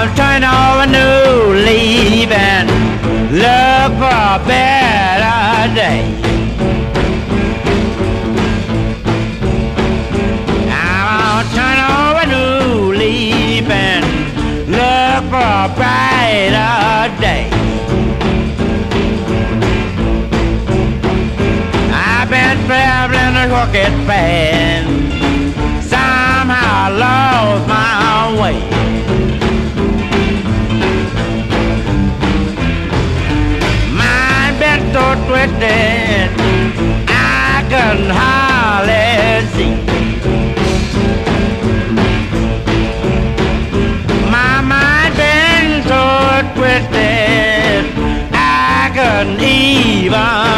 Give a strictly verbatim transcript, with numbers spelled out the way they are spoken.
turn over a new leaf and look for a better day. I'm gonna turn over a new leaf and look for a brighter day. I've been traveling a crooked path, somehow I lost my way. Mind been so twisted, I couldn't hardly see. My mind been so twisted, I couldn't even